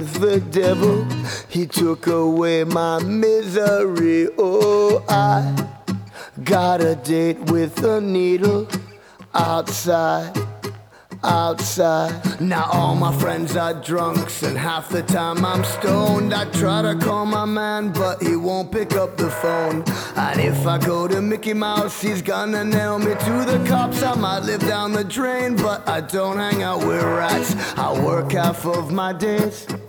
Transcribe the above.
with the devil. He took away my misery. Oh, I got a date with a needle outside. Now all my friends are drunks and half the time I'm stoned. I try to call my man but he won't pick up the phone. And if I go to Mickey Mouse he's gonna nail me to the cops. I might live down the drain but I don't hang out with rats. I work half of my days